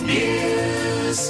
News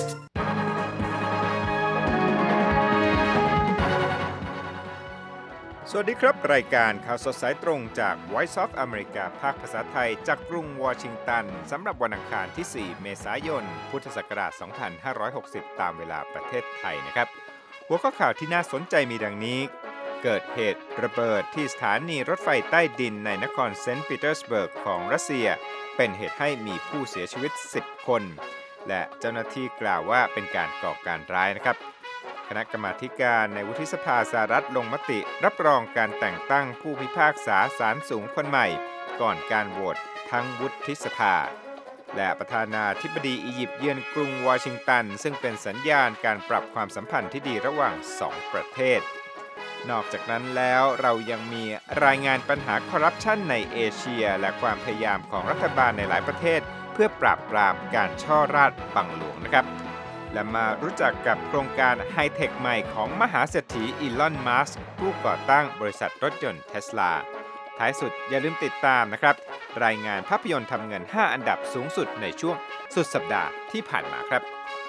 สวัสดีครับรายการข่าวสดสายตรงจาก Voice of America ภาคภาษาไทยจากกรุงวอชิงตันสำหรับวันอังคารที่ 4 เมษายน พุทธศักราช 2560 ตามเวลาประเทศไทยนะครับหัวข้อข่าวที่น่าสนใจมีดังนี้เกิดเหตุระเบิดที่สถานีรถไฟใต้ดินในนครเซนต์ปีเตอร์สเบิร์กของรัสเซียเป็นเหตุให้มีผู้เสียชีวิต 10 คนและเจ้าหน้าที่กล่าวว่าเป็นการก่อการร้ายนะครับคณะกรรมาการในวุฒิสภาสหรัฐลงมติรับรองการแต่งตั้งผู้พิพากษาศาลสูงคนใหม่ก่อนการโหวตทั้งวุฒิสภาและประธานาธิบดีอียิปต์เยือนกรุงวอชิงตันซึ่งเป็นสัญญาณการปรับความสัมพันธ์ที่ดีระหว่าง2ประเทศนอกจากนั้นแล้วเรายังมีรายงานปัญหาคอร์รัปชันในเอเชียและความพยายามของรัฐบาลในหลายประเทศเพื่อปราบปรามการช่อราษฎร์บังหลวงนะครับและมารู้จักกับโครงการไฮเทคใหม่ของมหาเศรษฐีอีลอน มัสก์ผู้ก่อตั้งบริษัทรถยนต์เทสลาท้ายสุดอย่าลืมติดตามนะครับรายงานภาพยนตร์ทำเงิน5อันดับสูงสุดในช่วงสุดสัปดาห์ที่ผ่านมาครับ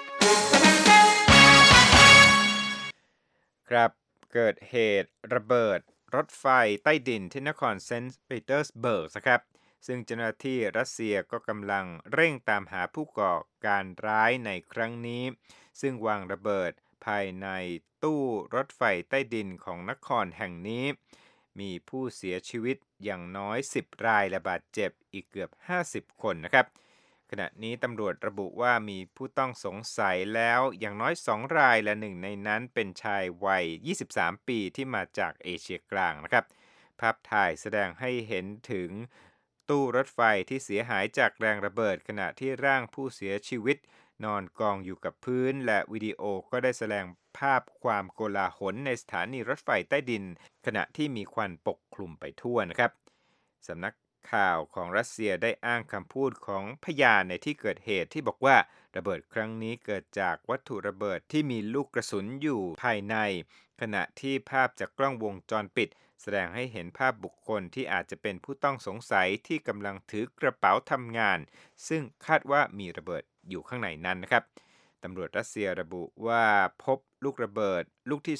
ครับเกิดเหตุระเบิดรถไฟใต้ดินที่นครเซนต์ปีเตอร์สเบิร์กนะครับซึ่งเจ้าหน้าที่รัสเซียก็กำลังเร่งตามหาผู้ก่อการร้ายในครั้งนี้ซึ่งวางระเบิดภายในตู้รถไฟใต้ดินของนครแห่งนี้มีผู้เสียชีวิตอย่างน้อย10รายและบาดเจ็บอีกเกือบ50คนนะครับขณะนี้ตำรวจระบุว่ามีผู้ต้องสงสัยแล้วอย่างน้อย2รายและหนึ่งในนั้นเป็นชายวัย23ปีที่มาจากเอเชียกลางนะครับภาพถ่ายแสดงให้เห็นถึงตู้รถไฟที่เสียหายจากแรงระเบิดขณะที่ร่างผู้เสียชีวิตนอนกองอยู่กับพื้นและวิดีโอก็ได้แสดงภาพความโกลาหลในสถานีรถไฟใต้ดินขณะที่มีควันปกคลุมไปทั่วนะครับสำนักข่าวของรัสเซียได้อ้างคำพูดของพยานในที่เกิดเหตุที่บอกว่าระเบิดครั้งนี้เกิดจากวัตถุระเบิดที่มีลูกกระสุนอยู่ภายในขณะที่ภาพจากกล้องวงจรปิดแสดงให้เห็นภาพบุคคลที่อาจจะเป็นผู้ต้องสงสัยที่กำลังถือกระเป๋าทำงานซึ่งคาดว่ามีระเบิดอยู่ข้างในนั้นนะครับตำรวจรัสเซียระบุว่าพบลูกระเบิดลูกที่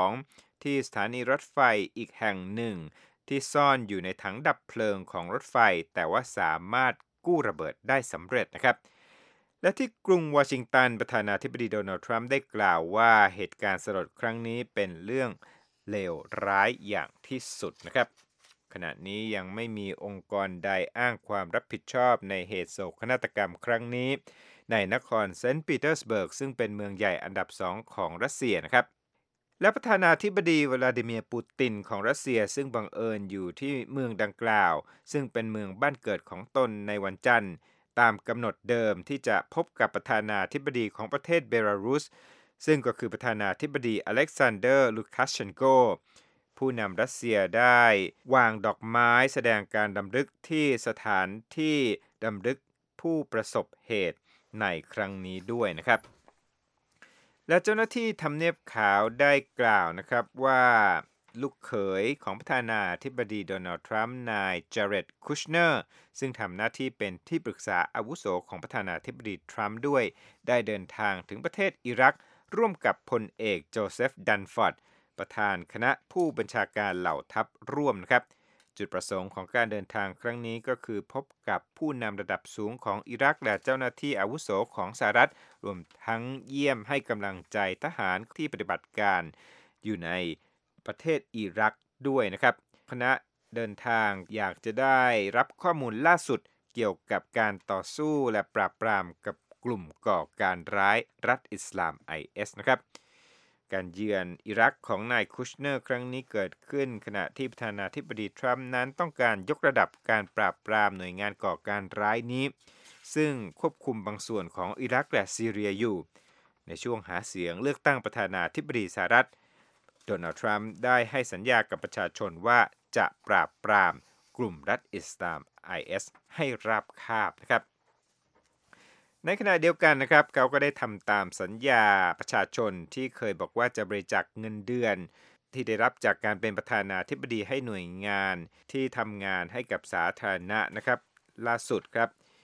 2ที่สถานีรถไฟอีกแห่งหนึ่งที่ซ่อนอยู่ในถังดับเพลิงของรถไฟแต่ว่าสามารถกู้ระเบิดได้สำเร็จนะครับและที่กรุงวอชิงตันประธานาธิบดีโดนัลด์ทรัมป์ได้กล่าวว่าเหตุการณ์สลดครั้งนี้เป็นเรื่องเลวร้ายอย่างที่สุดนะครับขณะนี้ยังไม่มีองค์กรใดอ้างความรับผิดชอบในเหตุโศกนาฏกรรมครั้งนี้ในนครเซนต์ปีเตอร์สเบิร์กซึ่งเป็นเมืองใหญ่อันดับ2ของรัสเซียนะครับและประธานาธิบดีวลาดิเมียร์ปูตินของรัสเซียซึ่งบังเอิญอยู่ที่เมืองดังกล่าวซึ่งเป็นเมืองบ้านเกิดของตนในวันจันทร์ตามกำหนดเดิมที่จะพบกับประธานาธิบดีของประเทศเบลารุสซึ่งก็คือประธานาธิบดีอเล็กซานเดอร์ลูคาเชนโกผู้นำรัสเซียได้วางดอกไม้แสดงการรำลึกที่สถานที่รำลึกผู้ประสบเหตุในครั้งนี้ด้วยนะครับและเจ้าหน้าที่ทำเนียบขาวได้กล่าวนะครับว่าลูกเขยของประธานาธิบดีโดนัลด์ทรัมป์นายเจเร็ดคุชเนอร์ซึ่งทำหน้าที่เป็นที่ปรึกษาอาวุโสของประธานาธิบดีทรัมป์ด้วยได้เดินทางถึงประเทศอิรักร่วมกับพลเอกโจเซฟดันฟอร์ดประธานคณะผู้บัญชาการเหล่าทัพร่วมนะครับจุดประสงค์ของการเดินทางครั้งนี้ก็คือพบกับผู้นำระดับสูงของอิรักและเจ้าหน้าที่อาวุโสของสหรัฐรวมทั้งเยี่ยมให้กำลังใจทหารที่ปฏิบัติการอยู่ในประเทศอิรักด้วยนะครับคณะเดินทางอยากจะได้รับข้อมูลล่าสุดเกี่ยวกับการต่อสู้และปราบปรามกับกลุ่มก่อการร้ายรัฐอิสลาม IS นะครับการเยือนอิรักของนายคุชเนอร์ครั้งนี้เกิดขึ้นขณะที่ประธานาธิบดีทรัมป์นั้นต้องการยกระดับการปราบปรามหน่วยงานก่อการร้ายนี้ซึ่งควบคุมบางส่วนของอิรักและซีเรียอยู่ในช่วงหาเสียงเลือกตั้งประธานาธิบดีสหรัฐโดนัลด์ทรัมป์ได้ให้สัญญากับประชาชนว่าจะปราบปรามกลุ่มรัฐอิสลาม IS ให้ราบคาบนะครับในขณะเดียวกันนะครับเขาก็ได้ทำตามสัญญาประชาชนที่เคยบอกว่าจะบริจาคเงินเดือนที่ได้รับจากการเป็นประธานาธิบดีให้หน่วยงานที่ทำงานให้กับสาธารณะนะครับล่าสุดครับ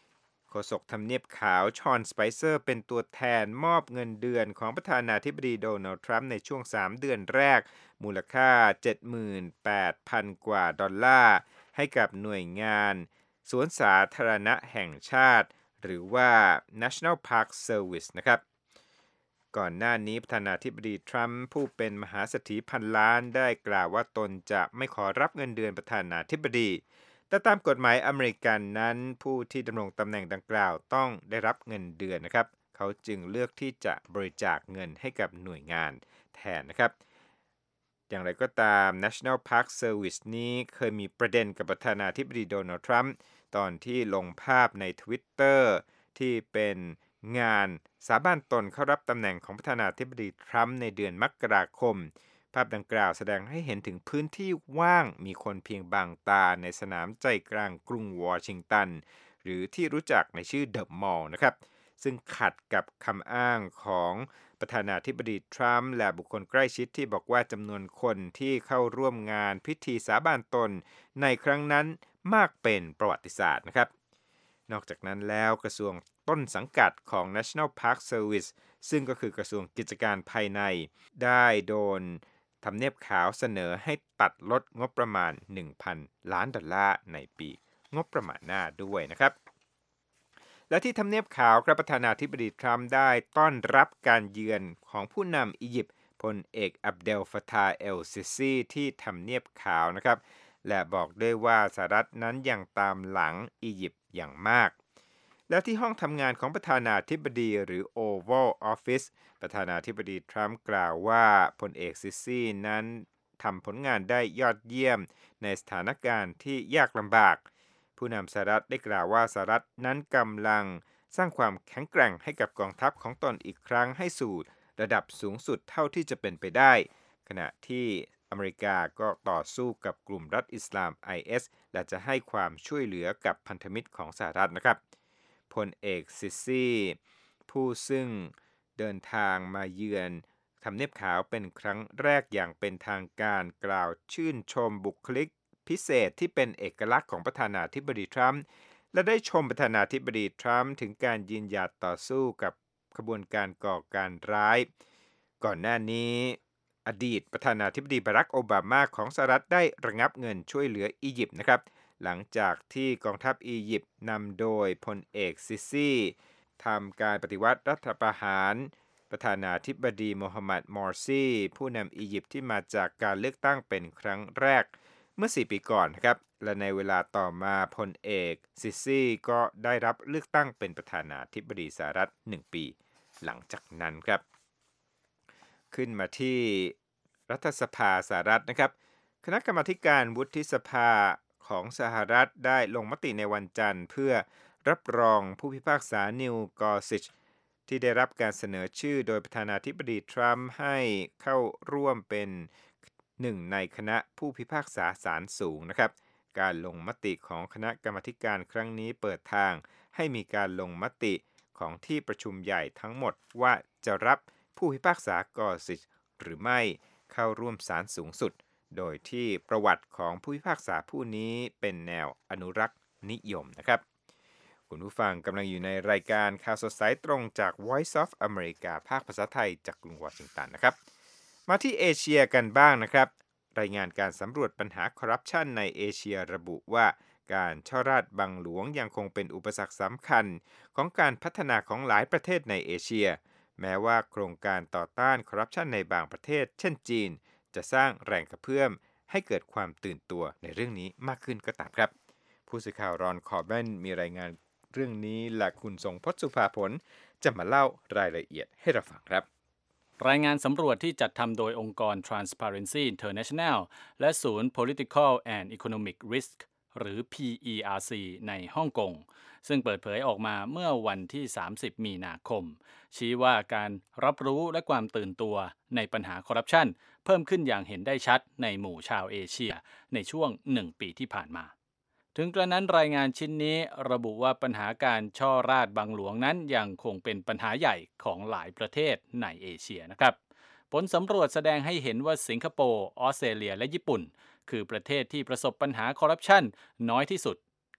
โฆษกทำเนียบขาวชอนสไปเซอร์เป็นตัวแทนมอบเงินเดือนของประธานาธิบดีโดนัลด์ทรัมป์ในช่วง3เดือนแรกมูลค่า 78,000 กว่าดอลลาร์ให้กับหน่วยงานสวนสาธารณะแห่งชาติหรือว่า National Park Service นะครับก่อนหน้านี้ประธานาธิบดีทรัมป์ผู้เป็นมหาเศรษฐีพันล้านได้กล่าวว่าตนจะไม่ขอรับเงินเดือนประธานาธิบดีแต่ตามกฎหมายอเมริกันนั้นผู้ที่ดำรงตำแหน่งดังกล่าวต้องได้รับเงินเดือนนะครับเขาจึงเลือกที่จะบริจาคเงินให้กับหน่วยงานแทนนะครับอย่างไรก็ตาม National Park Service นี้เคยมีประเด็นกับประธานาธิบดีโดนัลด์ทรัมป์ตอนที่ลงภาพใน Twitter ที่เป็นงานสาบานตนเข้ารับตำแหน่งของประธานาธิบดีทรัมป์ในเดือนมกราคมภาพดังกล่าวแสดงให้เห็นถึงพื้นที่ว่างมีคนเพียงบางตาในสนามใจกลางกรุงวอชิงตันหรือที่รู้จักในชื่อเดอะมอลล์นะครับซึ่งขัดกับคำอ้างของประธานาธิบดีทรัมป์และบุคคลใกล้ชิดที่บอกว่าจำนวนคนที่เข้าร่วมงานพิธีสาบานตนในครั้งนั้นมากเป็นประวัติศาสตร์นะครับนอกจากนั้นแล้วกระทรวงต้นสังกัดของ National Park Service ซึ่งก็คือกระทรวงกิจการภายในได้โดนทำเนียบขาวเสนอให้ตัดลดงบประมาณ 1,000 ล้านดอลลาร์ในปีงบประมาณหน้าด้วยนะครับและที่ทำเนียบขาวครับประธานาธิบดีทรัมป์ได้ต้อนรับการเยือนของผู้นำอียิปต์พลเอกอับเดลฟาตาห์เอลซิซีที่ทำเนียบขาวนะครับและบอกด้วยว่าสหรัฐนั้นยังตามหลังอียิปต์อย่างมากและที่ห้องทำงานของประธานาธิบดีหรือ Oval Office ประธานาธิบดีทรัมป์กล่าวว่าพลเอกซิซีนั้นทำผลงานได้ยอดเยี่ยมในสถานการณ์ที่ยากลำบากผู้นำสหรัฐได้กล่าวว่าสหรัฐนั้นกำลังสร้างความแข็งแกร่งให้กับกองทัพของตนอีกครั้งให้สู่ระดับสูงสุดเท่าที่จะเป็นไปได้ขณะที่อเมริกาก็ต่อสู้กับกลุ่มรัฐอิสลาม IS และจะให้ความช่วยเหลือกับพันธมิตรของสหรัฐนะครับพลเอกซิซีผู้ซึ่งเดินทางมาเยือนทำเนียบขาวเป็นครั้งแรกอย่างเป็นทางการกล่าวชื่นชมบุคลิกพิเศษที่เป็นเอกลักษณ์ของประธานาธิบดีทรัมป์และได้ชมประธานาธิบดีทรัมป์ถึงการยืนหยัดต่อสู้กับขบวนการก่อการร้ายก่อนหน้านี้อดีตประธานาธิบดีบารักโอบามาของสหรัฐได้ระงับเงินช่วยเหลืออียิปต์นะครับหลังจากที่กองทัพอียิปต์นำโดยพลเอกซิซีทำการปฏิวัติรัฐประหารประธานาธิบดีโมฮัมหมัดมอร์ซีผู้นำอียิปต์ที่มาจากการเลือกตั้งเป็นครั้งแรกเมื่อ4 ปีก่อนครับและในเวลาต่อมาพลเอกซิซีก็ได้รับเลือกตั้งเป็นประธานาธิบดีสหรัฐ1 ปีหลังจากนั้นครับขึ้นมาที่รัฐสภาสหรัฐนะครับคณะกรรมาการวุฒิสภาของสหรัฐได้ลงมติในวันจันทร์เพื่อรับรองผู้พิพากษานิวกอร์ซิชที่ได้รับการเสนอชื่อโดยประธานาธิบดีทรัมป์ให้เข้าร่วมเป็นหนึ่งในคณะผู้พิพากษาศาลสูงนะครับการลงมติของคณะกรรมาการครั้งนี้เปิดทางให้มีการลงมติของที่ประชุมใหญ่ทั้งหมดว่าจะรับผู้พิพากษากอร์ซิชหรือไม่เข้าร่วมศาลสูงสุดโดยที่ประวัติของผู้พิพากษาผู้นี้เป็นแนวอนุรักษ์นิยมนะครับคุณผู้ฟังกำลังอยู่ในรายการข่าวสดสายตรงจาก Voice of America ภาคภาษาไทยจากกรุงวอชิงตันนะครับมาที่เอเชียกันบ้างนะครับรายงานการสำรวจปัญหาคอร์รัปชันในเอเชียระบุว่าการช่อราษฎร์บังหลวงยังคงเป็นอุปสรรคสำคัญของการพัฒนาของหลายประเทศในเอเชียแม้ว่าโครงการต่อต้านคอร์รัปชันในบางประเทศเช่นจีนจะสร้างแรงกระเพื่อมให้เกิดความตื่นตัวในเรื่องนี้มากขึ้นก็ตามครับผู้สื่อข่าวรอนคอร์เบนมีรายงานเรื่องนี้และคุณทรงพจน์สุภาผลจะมาเล่ารายละเอียดให้เราฟังครับรายงานสำรวจที่จัดทำโดยองค์กร Transparency International และศูนย์ Political and Economic Risk หรือ PERC ในฮ่องกงซึ่งเปิดเผยออกมาเมื่อวันที่ 30 มีนาคมชี้ว่าการรับรู้และความตื่นตัวในปัญหาคอร์รัปชันเพิ่มขึ้นอย่างเห็นได้ชัดในหมู่ชาวเอเชียในช่วง1 ปีที่ผ่านมาถึงกระนั้นรายงานชิ้นนี้ระบุว่าปัญหาการช่อราษฎร์บังหลวงนั้นยังคงเป็นปัญหาใหญ่ของหลายประเทศในเอเชียนะครับผลสำรวจแสดงให้เห็นว่าสิงคโปร์ออสเตรเลียและญี่ปุ่นคือประเทศที่ประสบปัญหาคอร์รัปชันน้อยที่สุด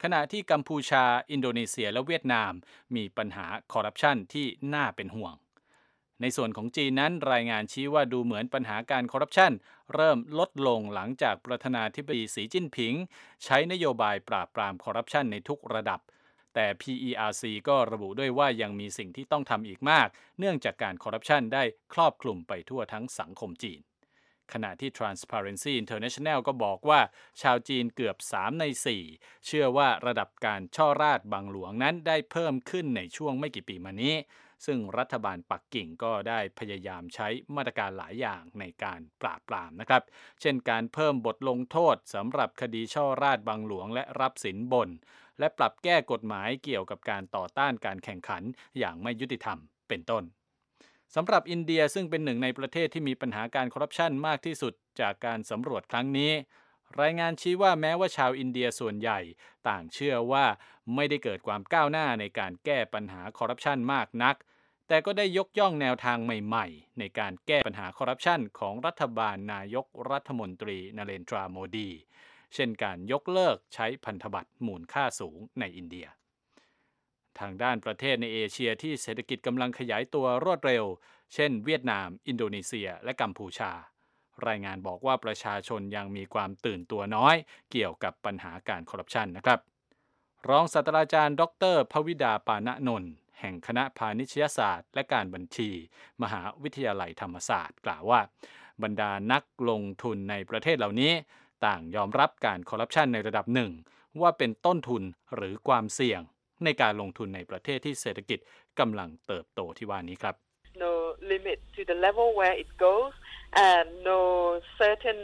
ขณะที่กัมพูชาอินโดนีเซียและเวียดนามมีปัญหาคอร์รัปชันที่น่าเป็นห่วงในส่วนของจีนนั้นรายงานชี้ว่าดูเหมือนปัญหาการคอร์รัปชันเริ่มลดลงหลังจากประธานาธิบดีสีจิ้นผิงใช้นโยบายปราบปรามคอร์รัปชันในทุกระดับแต่ PERC ก็ระบุด้วยว่ายังมีสิ่งที่ต้องทำอีกมากเนื่องจากการคอร์รัปชันได้ครอบคลุมไปทั่วทั้งสังคมจีนขณะที่ Transparency International ก็บอกว่าชาวจีนเกือบ3ใน4เชื่อว่าระดับการช่อราษฎร์บังหลวงนั้นได้เพิ่มขึ้นในช่วงไม่กี่ปีมานี้ซึ่งรัฐบาลปักกิ่งก็ได้พยายามใช้มาตรการหลายอย่างในการปราบปรามนะครับเช่นการเพิ่มบทลงโทษสำหรับคดีช่อราษฎร์บังหลวงและรับสินบนและปรับแก้กฎหมายเกี่ยวกับการต่อต้านการแข่งขันอย่างไม่ยุติธรรมเป็นต้นสำหรับอินเดียซึ่งเป็นหนึ่งในประเทศที่มีปัญหาการคอร์รัปชันมากที่สุดจากการสำรวจครั้งนี้รายงานชี้ว่าแม้ว่าชาวอินเดียส่วนใหญ่ต่างเชื่อว่าไม่ได้เกิดความก้าวหน้าในการแก้ปัญหาคอร์รัปชันมากนักแต่ก็ได้ยกย่องแนวทางใหม่ๆในการแก้ปัญหาคอร์รัปชันของรัฐบาลนายกรัฐมนตรีนเรนทราโมดีเช่นการยกเลิกใช้พันธบัตรมูลค่าสูงในอินเดียทางด้านประเทศในเอเชียที่เศรษฐกิจกำลังขยายตัวรวดเร็วเช่นเวียดนามอินโดนีเซียและกัมพูชารายงานบอกว่าประชาชนยังมีความตื่นตัวน้อยเกี่ยวกับปัญหาการคอร์รัปชันนะครับรองศาสตราจารย์ดร.ภวิดาปานนนท์แห่งคณะพาณิชยศาสตร์และการบัญชีมหาวิทยาลัยธรรมศาสตร์กล่าวว่าบรรดานักลงทุนในประเทศเหล่านี้ต่างยอมรับการคอร์รัปชันในระดับหนึ่งว่าเป็นต้นทุนหรือความเสี่ยงในการลงทุนในประเทศที่เศรษฐกิจกำลังเติบโตที่ว่านี้ครับ No limit to the level where it goes and no certain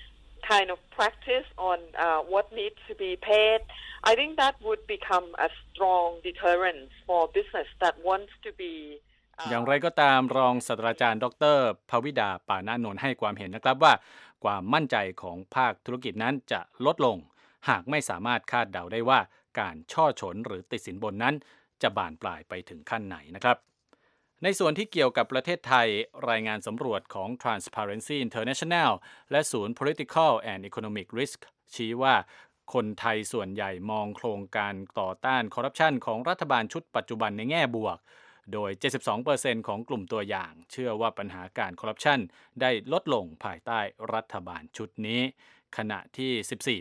kind of practice on what needs to be paid. I think that would become a strong deterrent for business that wants to be อย่างไรก็ตามรองศาสตราจารย์ดร.ภวิดาปานนนท์ให้ความเห็นนะครับว่าความมั่นใจของภาคธุรกิจนั้นจะลดลงหากไม่สามารถคาดเดาได้ว่าการช่อฉนหรือติดสินบนนั้นจะบานปลายไปถึงขั้นไหนนะครับในส่วนที่เกี่ยวกับประเทศไทยรายงานสำรวจของ Transparency International และศูนย์ Political and Economic Risk ชี้ว่าคนไทยส่วนใหญ่มองโครงการต่อต้านคอร์รัปชันของรัฐบาลชุดปัจจุบันในแง่บวกโดย 72% ของกลุ่มตัวอย่างเชื่อว่าปัญหาการคอร์รัปชันได้ลดลงภายใต้รัฐบาลชุดนี้ขณะที่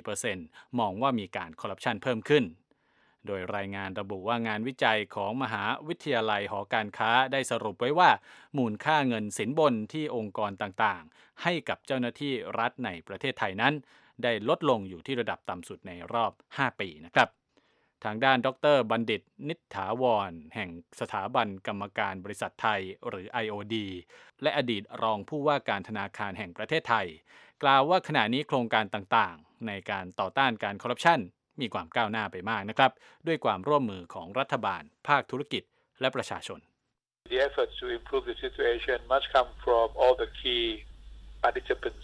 14% มองว่ามีการคอร์รัปชันเพิ่มขึ้นโดยรายงานระบุว่างานวิจัยของมหาวิทยาลัยหอการค้าได้สรุปไว้ว่ามูลค่าเงินสินบนที่องค์กรต่างๆให้กับเจ้าหน้าที่รัฐในประเทศไทยนั้นได้ลดลงอยู่ที่ระดับต่ำสุดในรอบ 5 ปีนะครับทางด้านดร.บัณฑิตนิษฐาวรแห่งสถาบันกรรมการบริษัทไทยหรือ IOD และอดีตรองผู้ว่าการธนาคารแห่งประเทศไทยกล่าวว่าขณะนี้โครงการต่างๆในการต่อต้านการคอร์รัปชันมีความก้าวหน้าไปมากนะครับด้วยความร่วมมือของรัฐบาลภาคธุรกิจและประชาชน The efforts to improve the situation must come from all the key participants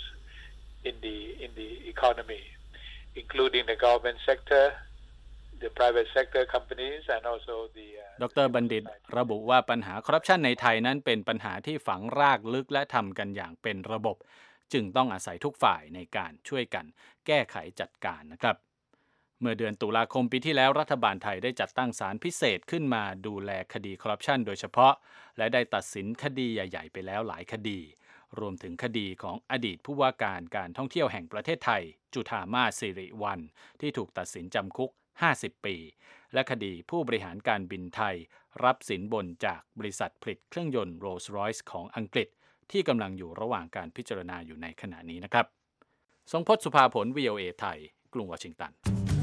in the economy, including the government sector, the private sector companies, and also the ดร.บัณฑิตระบุว่าปัญหาคอร์รัปชันในไทยนั้นเป็นปัญหาที่ฝังรากลึกและทำกันอย่างเป็นระบบจึงต้องอาศัยทุกฝ่ายในการช่วยกันแก้ไขจัดการนะครับเมื่อเดือนตุลาคมปีที่แล้วรัฐบาลไทยได้จัดตั้งศาลพิเศษขึ้นมาดูแลคดีคอร์รัปชันโดยเฉพาะและได้ตัดสินคดีใหญ่ๆไปแล้วหลายคดีรวมถึงคดีของอดีตผู้ว่าการการท่องเที่ยวแห่งประเทศไทยจุฑามาสสิริวัลย์ที่ถูกตัดสินจำคุก50 ปีและคดีผู้บริหารการบินไทยรับสินบนจากบริษัทผลิตเครื่องยนต์โรลส์รอยซ์ของอังกฤษที่กำลังอยู่ระหว่างการพิจารณาอยู่ในขณะนี้นะครับทรงพจน์สุภาผล VOA ไทยกรุงวอชิงตัน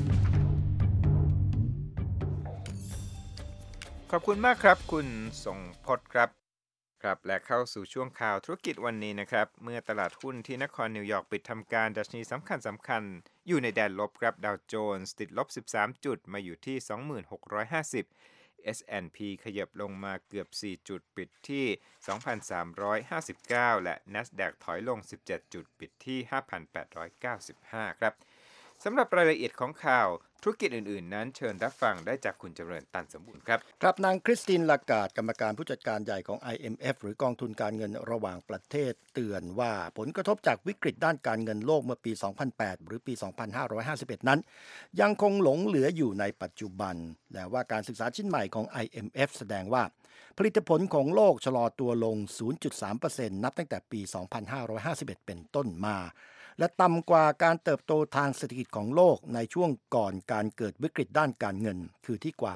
ขอบคุณมากครับคุณทรงพจน์ครับและเข้าสู่ช่วงข่าวธุรกิจวันนี้นะครับเมื่อตลาดหุ้นที่นครนิวยอร์กปิดทำการดัชนีสำคัญอยู่ในแดนลบครับดาวโจนส์ติดลบ13จุดมาอยู่ที่ 26,650 S&P ขยับลงมาเกือบ4จุดปิดที่ 2,359 และ NASDAQ ถอยลง17จุดปิดที่ 5,895 ครับสำหรับรายละเอียดของข่าวธุรกิจอื่นๆนั้นเชิญรับฟังได้จากคุณเจริญตันสมบูรณ์ครับครับนางคริสตินลาการ์ดกรรมการผู้จัดการใหญ่ของ IMF หรือกองทุนการเงินระหว่างประเทศเตือนว่าผลกระทบจากวิกฤตด้านการเงินโลกเมื่อปี 2008 หรือปี 2551 นั้นยังคงหลงเหลืออยู่ในปัจจุบันและว่าการศึกษาชิ้นใหม่ของ IMF แสดงว่าผลิตผลของโลกชะลอตัวลง 0.3% นับตั้งแต่ปี 2551 เป็นต้นมาและต่ำกว่าการเติบโตทางเศรษฐกิจของโลกในช่วงก่อนการเกิดวิกฤตด้านการเงินคือที่กว่า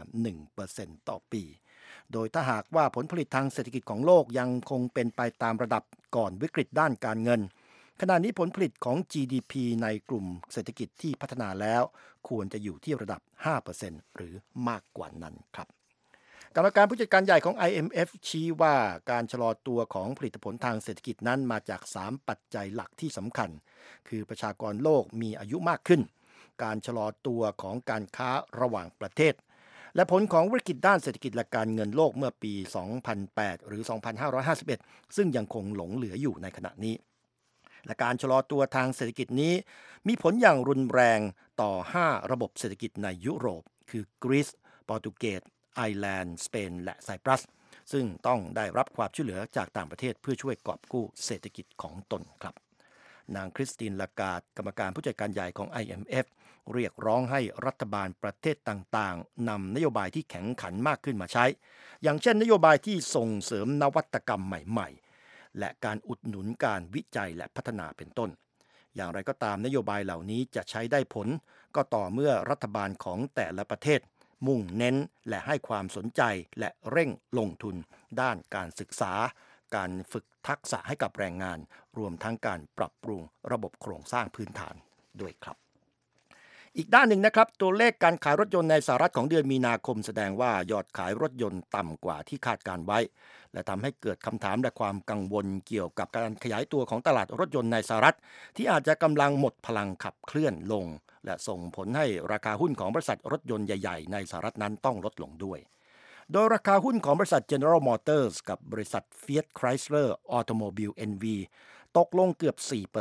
1% ต่อปีโดยถ้าหากว่าผลผลิตทางเศรษฐกิจของโลกยังคงเป็นไปตามระดับก่อนวิกฤตด้านการเงินขณะนี้ผลผลิตของ GDP ในกลุ่มเศรษฐกิจที่พัฒนาแล้วควรจะอยู่ที่ระดับ 5% หรือมากกว่านั้นครับกรรมการผู้จัดการใหญ่ของ IMF ชี้ว่าการชะลอตัวของผลิตผลทางเศรษฐกิจนั้นมาจาก 3 ปัจจัยหลักที่สำคัญคือประชากรโลกมีอายุมากขึ้นการชะลอตัวของการค้าระหว่างประเทศและผลของวิกฤตด้านเศรษฐกิจและการเงินโลกเมื่อปี 2008 หรือ 2551 ซึ่งยังคงหลงเหลืออยู่ในขณะนี้และการชะลอตัวทางเศรษฐกิจนี้มีผลอย่างรุนแรงต่อ 5 ระบบเศรษฐกิจในยุโรปคือกรีซโปรตุเกสไอร์แลนด์สเปนและไซปรัสซึ่งต้องได้รับความช่วยเหลือจากต่างประเทศเพื่อช่วยกอบกู้เศรษฐกิจของตนครับนางคริสตินลาการ์ดกรรมการผู้จัดการใหญ่ของ IMF เรียกร้องให้รัฐบาลประเทศต่างๆนำนโยบายที่แข็งขันมากขึ้นมาใช้อย่างเช่นนโยบายที่ส่งเสริมนวัตกรรมใหม่ๆและการอุดหนุนการวิจัยและพัฒนาเป็นต้นอย่างไรก็ตามนโยบายเหล่านี้จะใช้ได้ผลก็ต่อเมื่อรัฐบาลของแต่ละประเทศมุ่งเน้นและให้ความสนใจและเร่งลงทุนด้านการศึกษาการฝึกทักษะให้กับแรงงานรวมทั้งการปรับปรุงระบบโครงสร้างพื้นฐานด้วยครับอีกด้านหนึ่งนะครับตัวเลขการขายรถยนต์ในสหรัฐของเดือนมีนาคมแสดงว่ายอดขายรถยนต์ต่ำกว่าที่คาดการไว้และทำให้เกิดคำถามและความกังวลเกี่ยวกับการขยายตัวของตลาดรถยนต์ในสหรัฐที่อาจจะกำลังหมดพลังขับเคลื่อนลงและส่งผลให้ราคาหุ้นของบริษัทรถยนต์ใหญ่ๆในสหรัฐนั้นต้องลดลงด้วยโดยราคาหุ้นของบริษัท General Motors กับบริษัท Fiat Chrysler Automobile NV ตกลงเกือบ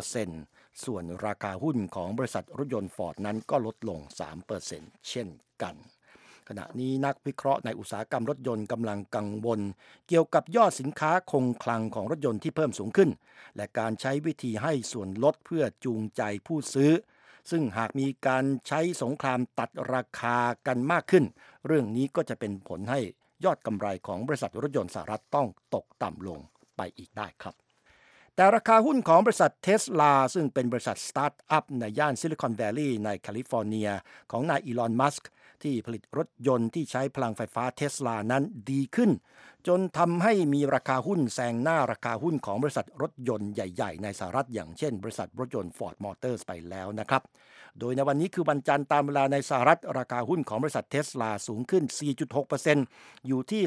4%ส่วนราคาหุ้นของบริษัทรถยนต์ Ford นั้นก็ลดลง 3% เช่นกันขณะนี้นักวิเคราะห์ในอุตสาหกรรมรถยนต์กำลังกังวลเกี่ยวกับยอดสินค้าคงคลังของรถยนต์ที่เพิ่มสูงขึ้นและการใช้วิธีให้ส่วนลดเพื่อจูงใจผู้ซื้อซึ่งหากมีการใช้สงครามตัดราคากันมากขึ้นเรื่องนี้ก็จะเป็นผลให้ยอดกำไรของบริษัทรถยนต์สหรัฐต้องตกต่ำลงไปอีกได้ครับแต่ราคาหุ้นของบริษัท Tesla ซึ่งเป็นบริษัทสตาร์ทอัพในย่านซิลิคอนแวลลีย์ในแคลิฟอร์เนียของนายอีลอน มัสก์ที่ผลิตรถยนต์ที่ใช้พลังไฟฟ้า Tesla นั้นดีขึ้นจนทำให้มีราคาหุ้นแซงหน้าราคาหุ้นของบริษัทรถยนต์ใหญ่ๆในสหรัฐอย่างเช่นบริษัทรถยนต์ Ford Motors ไปแล้วนะครับโดยในวันนี้คือวันจันทร์ตามเวลาในสหรัฐราคาหุ้นของบริษัท Tesla สูงขึ้น 4.6% อยู่ที่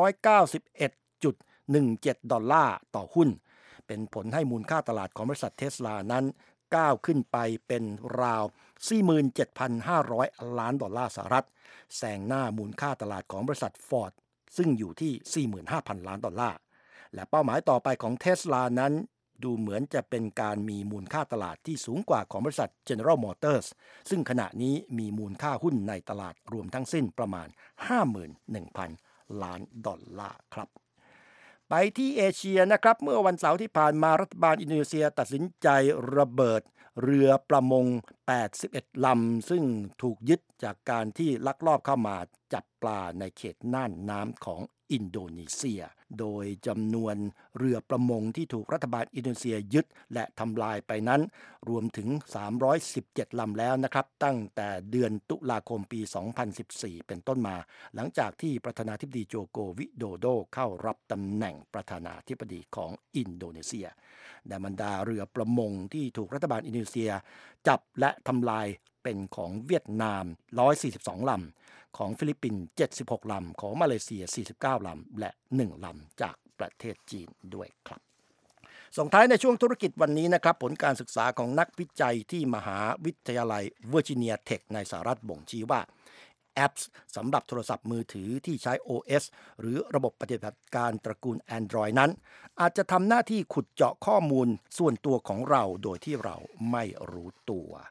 $291.17 ต่อหุ้นเป็นผลให้มูลค่าตลาดของบริษัท Tesla นั้นก้าวขึ้นไปเป็นราว 47,500 ล้านดอลลาร์สหรัฐแซงหน้ามูลค่าตลาดของบริษัท Ford ซึ่งอยู่ที่ 45,000 ล้านดอลลาร์และเป้าหมายต่อไปของ Tesla นั้นดูเหมือนจะเป็นการมีมูลค่าตลาดที่สูงกว่าของบริษัท General Motors ซึ่งขณะนี้มีมูลค่าหุ้นในตลาดรวมทั้งสิ้นประมาณ 51,000 ล้านดอลลาร์ครับไปที่เอเชียนะครับเมื่อวันเสาร์ที่ผ่านมารัฐบาลอินโดนีเซียตัดสินใจระเบิดเรือประมง81ลำซึ่งถูกยึดจากการที่ลักลอบเข้ามาจับปลาในเขตน่านน้ำของอินโดนีเซียโดยจำนวนเรือประมงที่ถูกรัฐบาลอินโดนีเซียยึดและทำลายไปนั้นรวมถึง317ลำแล้วนะครับตั้งแต่เดือนตุลาคมปี 2014 เป็นต้นมาหลังจากที่ประธานาธิบดีโจโกวิโดโดเข้ารับตำแหน่งประธานาธิบดีของอินโดนีเซียและบรรดาเรือประมงที่ถูกรัฐบาลอินโดนีเซียจับและทำลายเป็นของเวียดนาม142ลำของฟิลิปปินส์76ลำของมาเลเซีย49ลำและ1ลำจากประเทศจีนด้วยครับส่งท้ายในช่วงธุรกิจวันนี้นะครับผลการศึกษาของนักวิจัยที่มหาวิทยาลัยเวอร์จิเนียเทคในสหรัฐบ่งชี้ว่าแอปสำหรับโทรศัพท์มือถือที่ใช้ OS หรือระบบปฏิบัติการตระกูล Android นั้นอาจจะทำหน้าที่ขุดเจาะข้อมูลส่วนตัวของเราโดยที่เราไม่รู้ตัว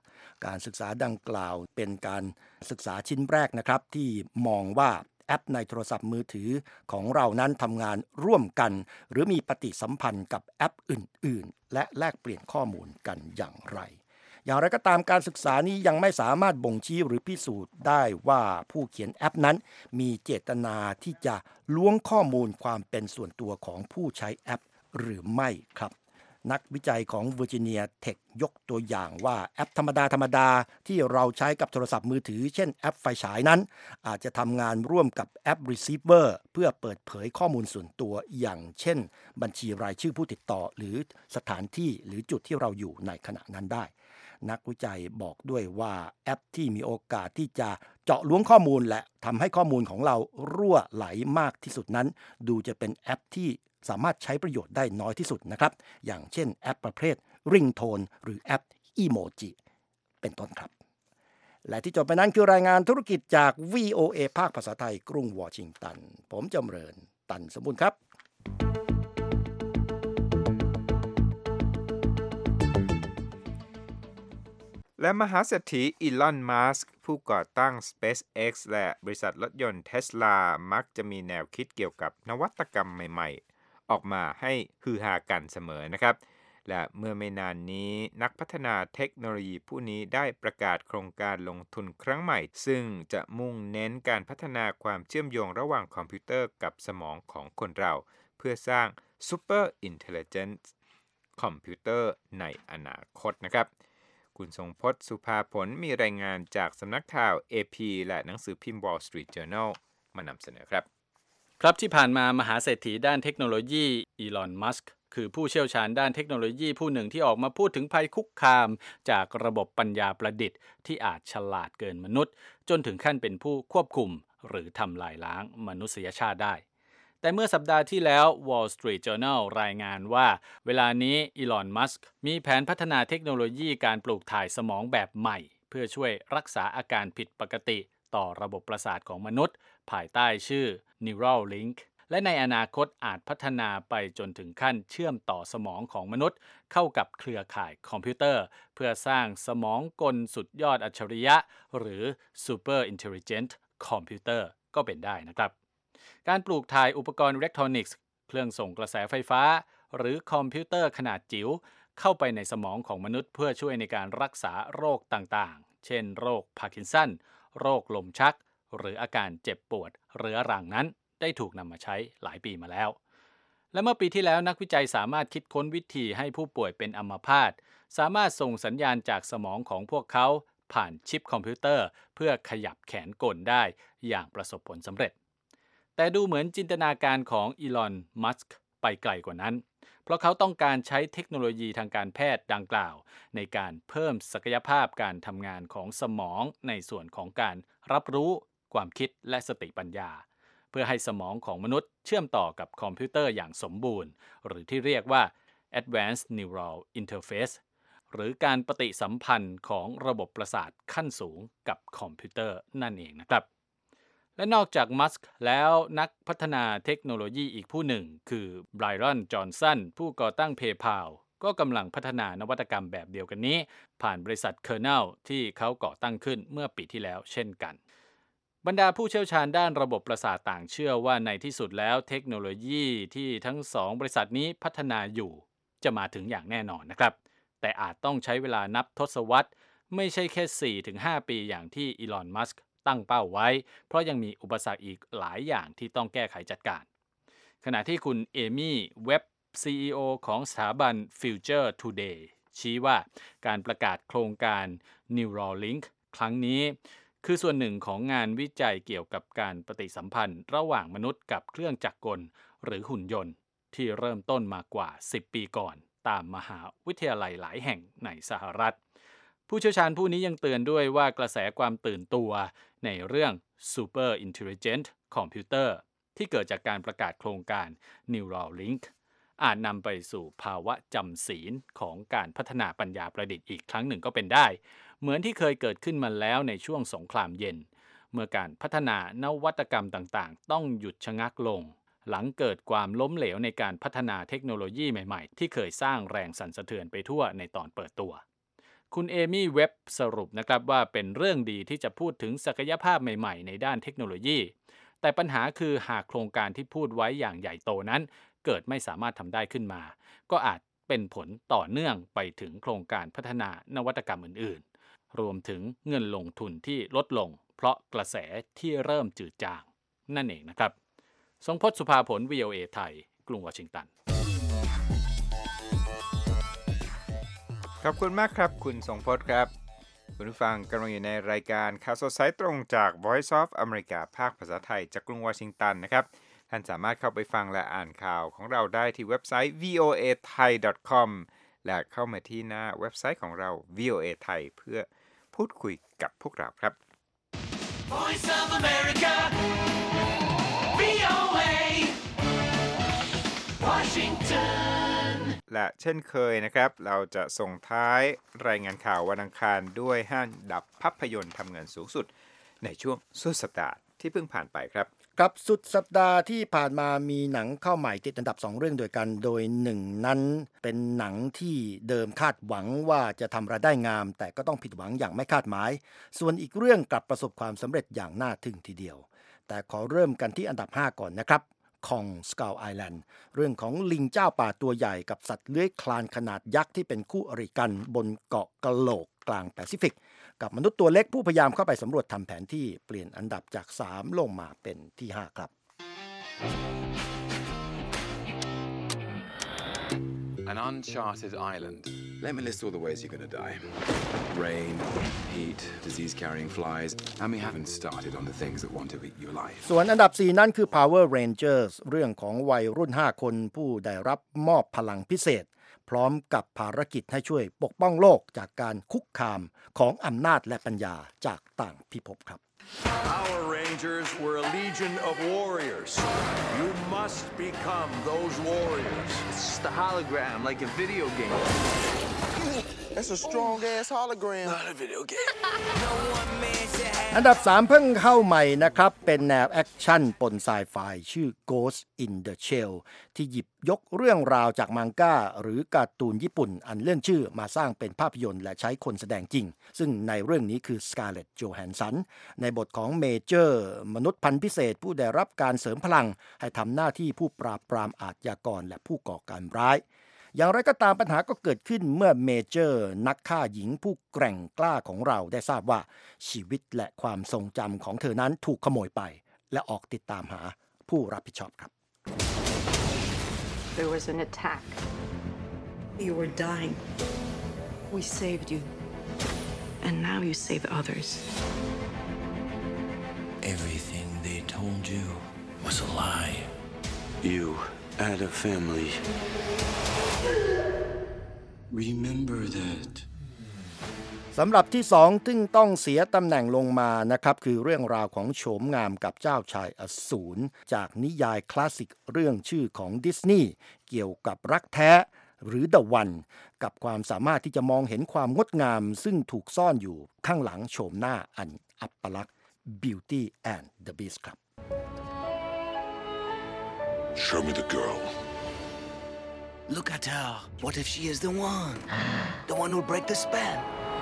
การศึกษาดังกล่าวเป็นการศึกษาชิ้นแรกนะครับที่มองว่าแอปในโทรศัพท์มือถือของเรานั้นทำงานร่วมกันหรือมีปฏิสัมพันธ์กับแอปอื่นๆและแลกเปลี่ยนข้อมูลกันอย่างไรอย่างไรก็ตามการศึกษานี้ยังไม่สามารถบ่งชี้หรือพิสูจน์ได้ว่าผู้เขียนแอปนั้นมีเจตนาที่จะล้วงข้อมูลความเป็นส่วนตัวของผู้ใช้แอปหรือไม่ครับนักวิจัยของ Virginia Tech ยกตัวอย่างว่าแอปธรรมดาที่เราใช้กับโทรศัพท์มือถือเช่นแอปไฟฉายนั้นอาจจะทำงานร่วมกับแอป Receiver เพื่อเปิดเผยข้อมูลส่วนตัวอย่างเช่นบัญชีรายชื่อผู้ติดต่อหรือสถานที่หรือจุดที่เราอยู่ในขณะนั้นได้นักวิจัยบอกด้วยว่าแอปที่มีโอกาสที่จะเจาะล้วงข้อมูลและทำให้ข้อมูลของเรารั่วไหลมากที่สุดนั้นดูจะเป็นแอปที่สามารถใช้ประโยชน์ได้น้อยที่สุดนะครับอย่างเช่นแอปประเภท Ringtone หรือแอป Emoji เป็นต้นครับและที่จบไปนั้นคือรายงานธุรกิจจาก VOA ภาคภาษาไทยกรุงวอชิงตันผมจำเริญตันสมบูรณ์ครับและมหาเศรษฐีอีลอน มัสก์ผู้ก่อตั้ง SpaceX และบริษัทรถยนต์ Tesla มักจะมีแนวคิดเกี่ยวกับนวัตกรรมใหม่ๆออกมาให้ฮือฮากันเสมอนะครับและเมื่อไม่นานนี้นักพัฒนาเทคโนโลยีผู้นี้ได้ประกาศโครงการลงทุนครั้งใหม่ซึ่งจะมุ่งเน้นการพัฒนาความเชื่อมโยงระหว่างคอมพิวเตอร์กับสมองของคนเราเพื่อสร้าง Super Intelligent คอมพิวเตอร์ในอนาคตนะครับคุณทรงพจน์ สุภาผลมีรายงานจากสำนักข่าว AP และหนังสือพิมพ์ Wall Street Journal มานำเสนอครับครับที่ผ่านมามหาเศรษฐีด้านเทคโนโลยีอีลอน มัสก์คือผู้เชี่ยวชาญด้านเทคโนโลยีผู้หนึ่งที่ออกมาพูดถึงภัยคุกคามจากระบบปัญญาประดิษฐ์ที่อาจฉลาดเกินมนุษย์จนถึงขั้นเป็นผู้ควบคุมหรือทำลายล้างมนุษยชาติได้แต่เมื่อสัปดาห์ที่แล้ว Wall Street Journal รายงานว่าเวลานี้อีลอน มัสก์มีแผนพัฒนาเทคโนโลยีการปลูกถ่ายสมองแบบใหม่เพื่อช่วยรักษาอาการผิดปกติต่อระบบประสาทของมนุษย์ภายใต้ชื่อ Neuralink และในอนาคตอาจพัฒนาไปจนถึงขั้นเชื่อมต่อสมองของมนุษย์เข้ากับเครือข่ายคอมพิวเตอร์เพื่อสร้างสมองกลสุดยอดอัจฉริยะหรือ Super Intelligent Computer ก็เป็นได้นะครับการปลูกถ่ายอุปกรณ์อิเล็กทรอนิกส์เครื่องส่งกระแสไฟฟ้าหรือคอมพิวเตอร์ขนาดจิ๋วเข้าไปในสมองของมนุษย์เพื่อช่วยในการรักษาโรคต่างๆเช่นโรคพาร์กินสันโรคลมชักหรืออาการเจ็บปวดเรื้อรังนั้นได้ถูกนำมาใช้หลายปีมาแล้วและเมื่อปีที่แล้วนักวิจัยสามารถคิดค้นวิธีให้ผู้ป่วยเป็นอัมพาตสามารถส่งสัญญาณจากสมองของพวกเขาผ่านชิปคอมพิวเตอร์เพื่อขยับแขนกลได้อย่างประสบผลสำเร็จแต่ดูเหมือนจินตนาการของอีลอน มัสก์ไปไกลกว่านั้นเพราะเขาต้องการใช้เทคโนโลยีทางการแพทย์ดังกล่าวในการเพิ่มศักยภาพการทำงานของสมองในส่วนของการรับรู้ความคิดและสติปัญญาเพื่อให้สมองของมนุษย์เชื่อมต่อกับคอมพิวเตอร์อย่างสมบูรณ์หรือที่เรียกว่า Advanced Neural Interface หรือการปฏิสัมพันธ์ของระบบประสาทขั้นสูงกับคอมพิวเตอร์นั่นเองนะครับและนอกจากมัสก์แล้วนักพัฒนาเทคโนโลยีอีกผู้หนึ่งคือไบรอัน จอห์นสันผู้ก่อตั้ง PayPal ก็กำลังพัฒนานวัตกรรมแบบเดียวกันนี้ผ่านบริษัท Kernel ที่เขาก่อตั้งขึ้นเมื่อปีที่แล้วเช่นกันบรรดาผู้เชี่ยวชาญด้านระบบประสาทต่างเชื่อว่าในที่สุดแล้วเทคโนโลยีที่ทั้งสองบริษัทนี้พัฒนาอยู่จะมาถึงอย่างแน่นอนนะครับแต่อาจต้องใช้เวลานับทศวรรษไม่ใช่แค่ 4-5 ปีอย่างที่อีลอน มัสก์ตั้งเป้าไว้เพราะยังมีอุปสรรคอีกหลายอย่างที่ต้องแก้ไขจัดการขณะที่คุณเอมี่เว็บ CEO ของสถาบัน Future Today ชี้ว่าการประกาศโครงการ Neuralink ครั้งนี้คือส่วนหนึ่งของงานวิจัยเกี่ยวกับการปฏิสัมพันธ์ระหว่างมนุษย์กับเครื่องจักรกลหรือหุ่นยนต์ที่เริ่มต้นมากว่า10 ปีก่อนตามมหาวิทยาลัยหลายแห่งในสหรัฐผู้เชี่ยวชาญผู้นี้ยังเตือนด้วยว่ากระแสความตื่นตัวในเรื่อง Super Intelligent Computer ที่เกิดจากการประกาศโครงการ Neuralink อาจนำไปสู่ภาวะจำศีลของการพัฒนาปัญญาประดิษฐ์อีกครั้งหนึ่งก็เป็นได้เหมือนที่เคยเกิดขึ้นมาแล้วในช่วงสงครามเย็นเมื่อการพัฒนานวัตกรรมต่างๆต้องหยุดชะงักลงหลังเกิดความล้มเหลวในการพัฒนาเทคโนโลยีใหม่ๆที่เคยสร้างแรงสั่นสะเทือนไปทั่วในตอนเปิดตัวคุณเอมี่เว็บสรุปนะครับว่าเป็นเรื่องดีที่จะพูดถึงศักยภาพใหม่ๆในด้านเทคโนโลยีแต่ปัญหาคือหากโครงการที่พูดไว้อย่างใหญ่โตนั้นเกิดไม่สามารถทำได้ขึ้นมาก็อาจเป็นผลต่อเนื่องไปถึงโครงการพัฒนานวัตกรรมอื่นๆรวมถึงเงินลงทุนที่ลดลงเพราะกระแสที่เริ่มจืดจางนั่นเองนะครับทรงพจน์ สุภาผล VOA ไทยกรุงวอชิงตันขอบคุณมากครับคุณทรงพจน์ครับคุณผู้ฟังกำลังอยู่ในรายการข่าวสดสายตรงจาก Voice of America ภาคภาษาไทยจากกรุงวอชิงตันนะครับท่านสามารถเข้าไปฟังและอ่านข่าวของเราได้ที่เว็บไซต์ voathai.com และเข้ามาที่หน้าเว็บไซต์ของเรา VOA Thai เพื่อพูดคุยกับพวกเราครับ Voice of America VOA Washington และเช่นเคยนะครับเราจะส่งท้ายรายงานข่าววันอังคารด้วย5 อันดับภาพยนตร์ทำเงินสูงสุดในช่วงสุดสัปดาห์ที่เพิ่งผ่านไปครับครับสุดสัปดาห์ที่ผ่านมามีหนังเข้าใหม่ติดอันดับ2เรื่องด้วยกันโดย1นั้นเป็นหนังที่เดิมคาดหวังว่าจะทำรายได้งามแต่ก็ต้องผิดหวังอย่างไม่คาดหมายส่วนอีกเรื่องกลับประสบความสำเร็จอย่างน่าทึ่งทีเดียวแต่ขอเริ่มกันที่อันดับ5ก่อนนะครับKong Skull Island เรื่องของลิงเจ้าป่าตัวใหญ่กับสัตว์เลื้อยคลานขนาดยักษ์ที่เป็นคู่อริกันบนเกาะกะโหลกกลางแปซิฟิกกับมนุษย์ตัวเล็กผู้พยายามเข้าไปสำรวจทำแผนที่เปลี่ยนอันดับจาก3ลงมาเป็นที่5ครับ An uncharted island. Let me list all the ways you're going to die. Rain, heat, disease-carrying flies, and we haven't started on the things that want to eat you alive. ส่วนอันดับ4นั้นคือ Power Rangers เรื่องของวัยรุ่น5คนผู้ได้รับมอบพลังพิเศษพร้อมกับภารกิจให้ช่วยปกป้องโลกจากการคุกคามของอำนาจและปัญญาจากต่างพิภพครับ Our Rangers were a legion of warriors. You must become those warriors. It's just a hologram, like a video game. That's a strong-ass hologram. Not a video game. อันดับ3เพิ่งเข้าใหม่นะครับเป็นแนวแอคชั่นปนไซไฟชื่อ Ghost in the Shell ที่หยิบยกเรื่องราวจากมังก้าหรือการ์ตูนญี่ปุ่นอันเลื่อนชื่อมาสร้างเป็นภาพยนตร์และใช้คนแสดงจริงซึ่งในเรื่องนี้คือ Scarlett Johansson ในบทของเมเจอร์มนุษย์พันธุ์พิเศษผู้ได้รับการเสริมพลังให้ทำหน้าที่ผู้ปราบปรามอาชญากรและผู้ก่อการร้ายอย่างไรก็ตามปัญหาก็เกิดขึ้นเมื่อเมเจอร์นักฆ่าหญิงผู้แกร่งกล้าของเราได้ทราบว่าชีวิตและความทรงจำของเธอนั้นถูกขโมยไปและออกติดตามหาผู้รับผิดชอบครับ There was an attack. You were dying. We saved you. And now you save others. Everything they told you was a lie. You had a family. Remember that. สำหรับที่2ซึ่งต้องเสียตำแหน่งลงมานะครับคือเรื่องราวของโฉมงามกับเจ้าชายอสูรจากนิยายคลาสสิกเรื่องชื่อของดิสนีย์เกี่ยวกับรักแท้หรือ The One กับความสามารถที่จะมองเห็นความงดงามซึ่งถูกซ่อนอยู่ข้างหลังโฉมหน้าอันอัปลักษณ์ Beauty and the Beast ครับ Show me the girl. Look at her. What if she is the one? The one who'll break the spell?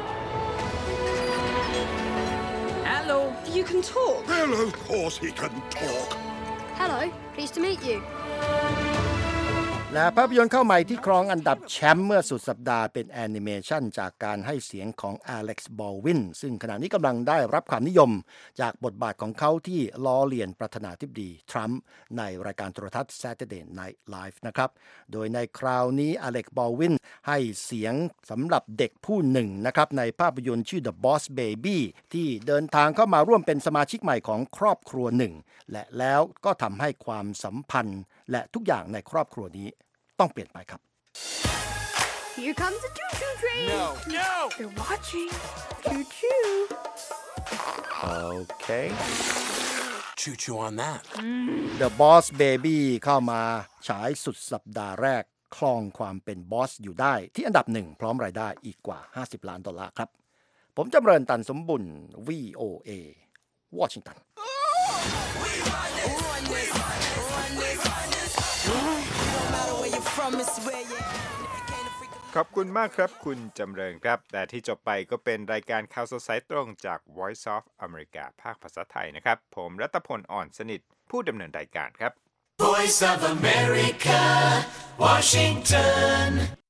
Hello. You can talk. Well, of course he can talk. Hello. Pleased to meet you. และภาพยนตร์เข้าใหม่ที่ครองอันดับแชมป์เมื่อสุดสัปดาห์เป็นแอนิเมชันจากการให้เสียงของอเล็กซ์ บอลวินซึ่งขณะนี้กำลังได้รับความนิยมจากบทบาทของเขาที่ล้อเลียนประธานาธิบดีทรัมป์ในรายการโทรทัศน์ Saturday Night Live นะครับโดยในคราวนี้อเล็กซ์ บอลวินให้เสียงสำหรับเด็กผู้หนึ่งนะครับในภาพยนตร์ชื่อ The Boss Baby ที่เดินทางเข้ามาร่วมเป็นสมาชิกใหม่ของครอบครัวหนึ่งและแล้วก็ทำให้ความสัมพันธ์และทุกอย่างในครอบครัวนี้ต้องเปลี่ยนไปครับ Here comes the choo-choo train. No. They're watching. Choo-choo. Okay. Choo-choo on that. The Boss Baby เข้ามาฉายสุดสัปดาห์แรกครองความเป็นบอสอยู่ได้ที่อันดับ1พร้อมรายได้อีกกว่า$50 ล้านครับผมจำเริญตันสมบุญ VOA Washington From is where you can't freak ขอบคุณมากครับคุณจำเริญครับแต่ที่จบไปก็เป็นรายการข่าวสดสายตรงจาก Voice of America ภาคภาษาไทยนะครับผมรัตพลอ่อนสนิทผู้ดำเนินรายการครับ Voice of America Washington